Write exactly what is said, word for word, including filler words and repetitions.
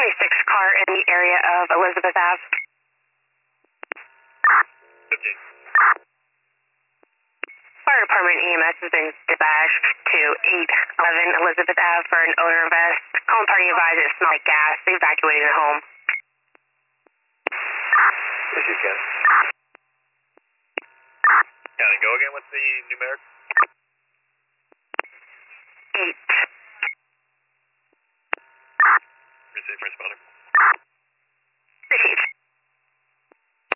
twenty-six car in the area of Elizabeth Ave. fifteen. Fire Department E M S has been dispatched to eight eleven Elizabeth Ave for an odor vest. Home party advised it smelled like gas. They evacuated the home. Issue, Ken. County, go again with the numeric.